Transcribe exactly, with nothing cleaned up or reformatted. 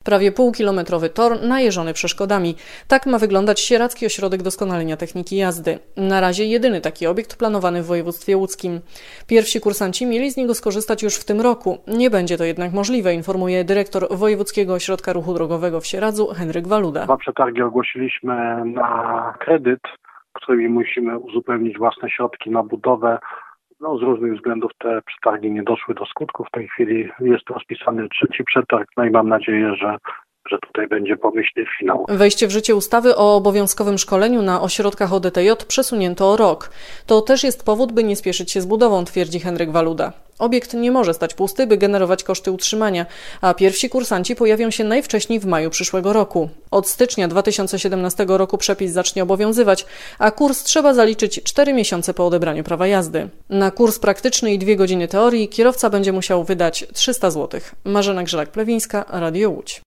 Prawie półkilometrowy tor najeżony przeszkodami. Tak ma wyglądać Sieradzki Ośrodek Doskonalenia Techniki Jazdy. Na razie jedyny taki obiekt planowany w województwie łódzkim. Pierwsi kursanci mieli z niego skorzystać już w tym roku. Nie będzie to jednak możliwe, informuje dyrektor Wojewódzkiego Ośrodka Ruchu Drogowego w Sieradzu Henryk Waluda. Dwa przetargi ogłosiliśmy na kredyt, którymi musimy uzupełnić własne środki na budowę. No, z różnych względów te przetargi nie doszły do skutku. W tej chwili jest rozpisany trzeci przetarg, no i mam nadzieję, że że tutaj będzie pomyślny finał. Wejście w życie ustawy o obowiązkowym szkoleniu na ośrodkach O D T J przesunięto o rok. To też jest powód, by nie spieszyć się z budową, twierdzi Henryk Waluda. Obiekt nie może stać pusty, by generować koszty utrzymania, a pierwsi kursanci pojawią się najwcześniej w maju przyszłego roku. Od stycznia dwa tysiące siedemnastego roku przepis zacznie obowiązywać, a kurs trzeba zaliczyć cztery miesiące po odebraniu prawa jazdy. Na kurs praktyczny i dwie godziny teorii kierowca będzie musiał wydać trzysta złotych. Marzena Grzelak-Plewińska, Radio Łódź.